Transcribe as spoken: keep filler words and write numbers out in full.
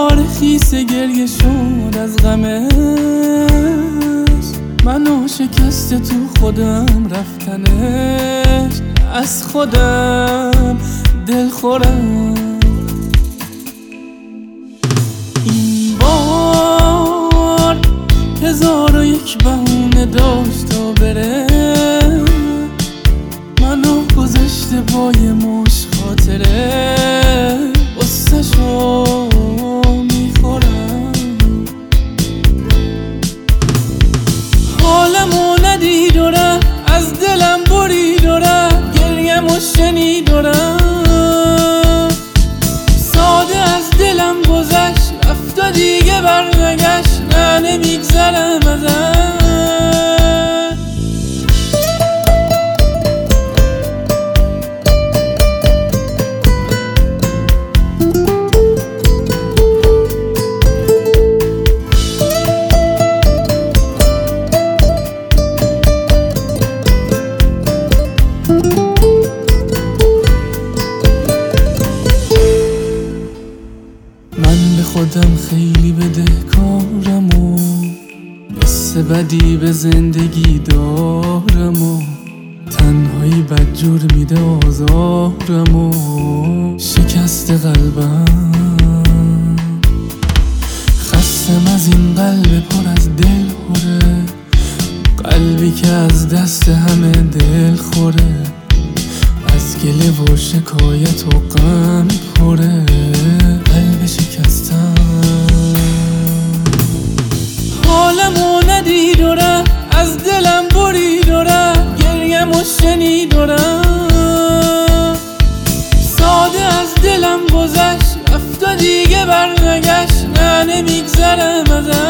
دوباره خیس گریه شد از غمش، منو شکست تو خودم رفتنش، از خودم دل خورم. این بار هزار و یک بهونه داشت تا بره، منو گذاشته پای مش خاطره، قصه‌شو میخورم. حالمو ندید و رفت، از دلم برید و رفت، گریه‌مو شنید و رفت، ساده از دلم گذشت، رفت و دیگه برنگشت، نه نمیگذرم ازش. من به خودم خیلی بدهکارم و حس بدی به زندگی دارم و تنهایی بدجور میده آزارم و شکست قلبم، خستم از این قلب پر از دل خوره، قلبی که از دست همه دل خوره، از گله و شکایت و غم پره، قلب شکستم. حالمو ندید و رفت، از دلم برید و رفت، گریه‌مو شنید و رفت، ساده از دلم گذشت، رفت و دیگه برنگشت، نه نمیگذرم ازش.